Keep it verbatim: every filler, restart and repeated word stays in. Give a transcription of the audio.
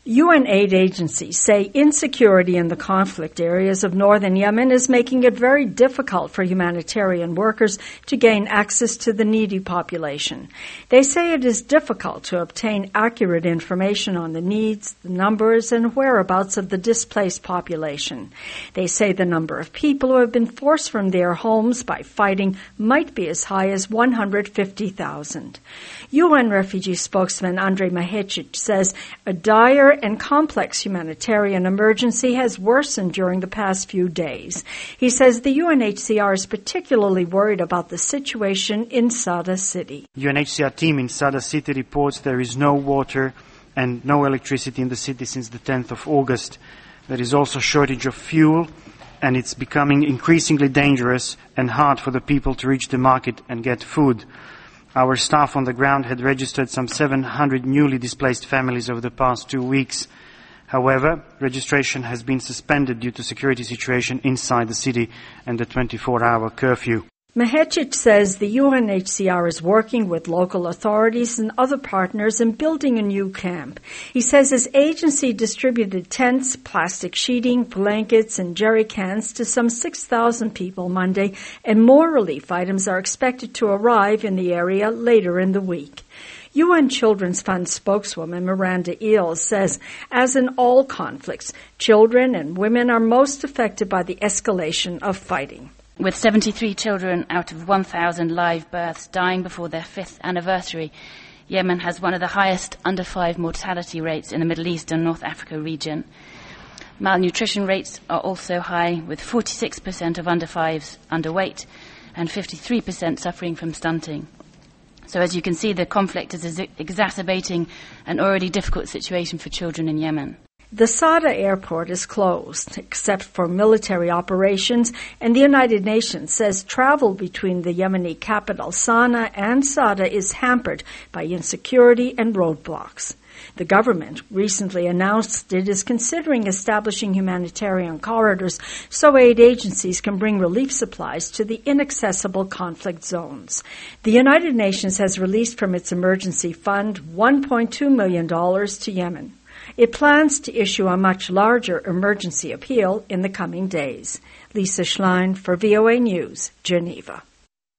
U N aid agencies say insecurity in the conflict areas of northern Yemen is making it very difficult for humanitarian workers to gain access to the needy population. They say it is difficult to obtain accurate information on the needs, the numbers, and whereabouts of the displaced population. They say the number of people who have been forced from their homes by fighting might be as high as one hundred fifty thousand. U N refugee spokesman Andrej Mahecic says a dire and complex humanitarian emergency has worsened during the past few days. He says the U N H C R is particularly worried about the situation in Sada City. U N H C R team in Sada City reports there is no water and no electricity in the city since the tenth of August. There is also shortage of fuel, and it's becoming increasingly dangerous and hard for the people to reach the market and get food. Our staff on the ground had registered some seven hundred newly displaced families over the past two weeks. However, registration has been suspended due to security situation inside the city and the twenty-four hour curfew. Mahecic says the U N H C R is working with local authorities and other partners in building a new camp. He says his agency distributed tents, plastic sheeting, blankets, and jerry cans to some six thousand people Monday, and more relief items are expected to arrive in the area later in the week. U N Children's Fund spokeswoman Miranda Eales says, as in all conflicts, children and women are most affected by the escalation of fighting. With seventy-three children out of one thousand live births dying before their fifth anniversary, Yemen has one of the highest under five mortality rates in the Middle East and North Africa region. Malnutrition rates are also high, with forty-six percent of under fives underweight and fifty-three percent suffering from stunting. So as you can see, the conflict is exacerbating an already difficult situation for children in Yemen. The Sada airport is closed, except for military operations, and the United Nations says travel between the Yemeni capital Sana'a and Sada is hampered by insecurity and roadblocks. The government recently announced it is considering establishing humanitarian corridors so aid agencies can bring relief supplies to the inaccessible conflict zones. The United Nations has released from its emergency fund one point two million dollars to Yemen. It plans to issue a much larger emergency appeal in the coming days. Lisa Schlein for V O A News, Geneva.